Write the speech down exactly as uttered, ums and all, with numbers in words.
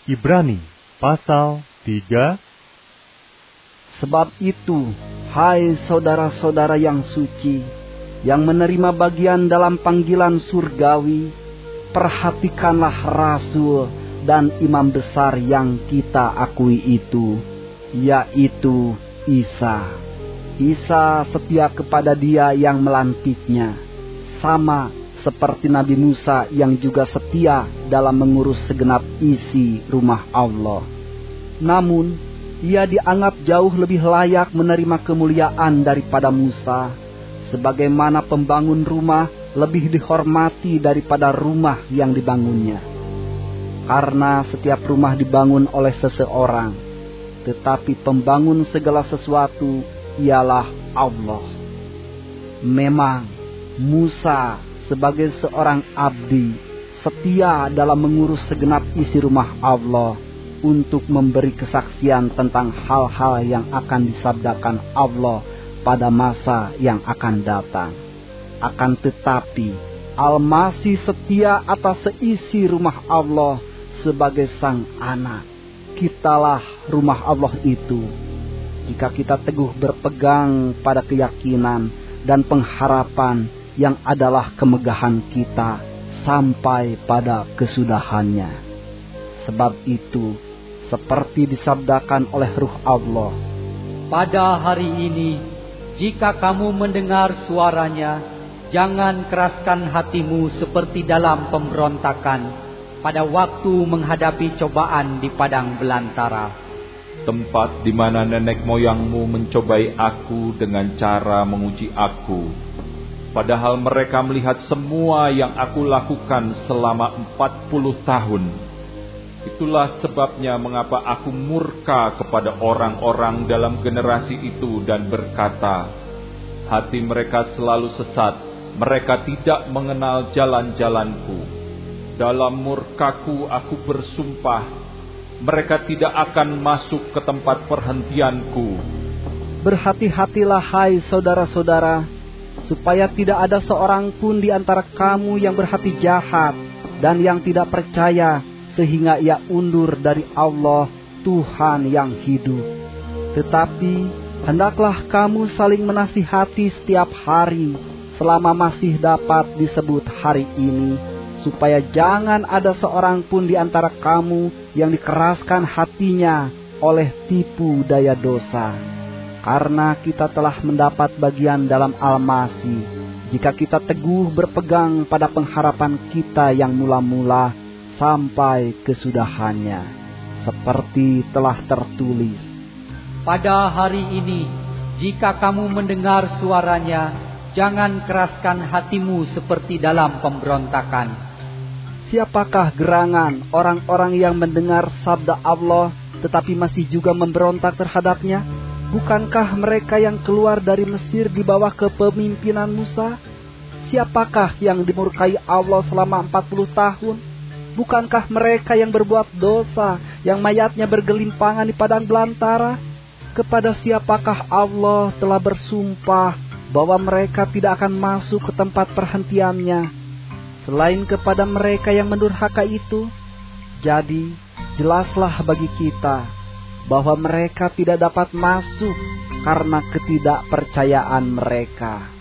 Ibrani pasal tiga. Sebab itu, hai saudara-saudara yang suci, yang menerima bagian dalam panggilan surgawi, perhatikanlah rasul dan imam besar yang kita akui itu, yaitu Isa. Isa setia kepada Dia yang melantiknya, sama seperti Nabi Musa yang juga setia dalam mengurus segenap isi rumah Allah. Namun, ia dianggap jauh lebih layak menerima kemuliaan daripada Musa, sebagaimana pembangun rumah lebih dihormati daripada rumah yang dibangunnya. Karena setiap rumah dibangun oleh seseorang, tetapi pembangun segala sesuatu ialah Allah. Memang Musa sebagai seorang abdi setia dalam mengurus segenap isi rumah Allah untuk memberi kesaksian tentang hal-hal yang akan disabdakan Allah pada masa yang akan datang. Akan tetapi, Al-Masih setia atas seisi rumah Allah sebagai sang anak. Kitalah rumah Allah itu, jika kita teguh berpegang pada keyakinan dan pengharapan yang adalah kemegahan kita sampai pada kesudahannya. Sebab itu, seperti disabdakan oleh Ruh Allah, pada hari ini, jika kamu mendengar suaranya, jangan keraskan hatimu seperti dalam pemberontakan pada waktu menghadapi cobaan di padang belantara. Tempat di mana nenek moyangmu mencobai aku dengan cara menguji aku, padahal mereka melihat semua yang aku lakukan selama empat puluh tahun. Itulah sebabnya mengapa aku murka kepada orang-orang dalam generasi itu dan berkata, hati mereka selalu sesat, mereka tidak mengenal jalan-jalanku. Dalam murkaku aku bersumpah, mereka tidak akan masuk ke tempat perhentianku. Berhati-hatilah hai saudara-saudara, supaya tidak ada seorang pun di antara kamu yang berhati jahat dan yang tidak percaya, sehingga ia undur dari Allah Tuhan yang hidup. Tetapi hendaklah kamu saling menasihati setiap hari, selama masih dapat disebut hari ini, supaya jangan ada seorang pun di antara kamu yang dikeraskan hatinya oleh tipu daya dosa. Karena kita telah mendapat bagian dalam Al-Masih, jika kita teguh berpegang pada pengharapan kita yang mula-mula sampai kesudahannya, seperti telah tertulis, pada hari ini, jika kamu mendengar suaranya, jangan keraskan hatimu seperti dalam pemberontakan. Siapakah gerangan orang-orang yang mendengar sabda Allah tetapi masih juga memberontak terhadapnya? Bukankah mereka yang keluar dari Mesir di bawah kepemimpinan Musa? Siapakah yang dimurkai Allah selama empat puluh tahun? Bukankah mereka yang berbuat dosa, yang mayatnya bergelimpangan di padang belantara? Kepada siapakah Allah telah bersumpah bahwa mereka tidak akan masuk ke tempat perhentiannya, selain kepada mereka yang mendurhaka itu? Jadi, jelaslah bagi kita bahwa mereka tidak dapat masuk karena ketidakpercayaan mereka.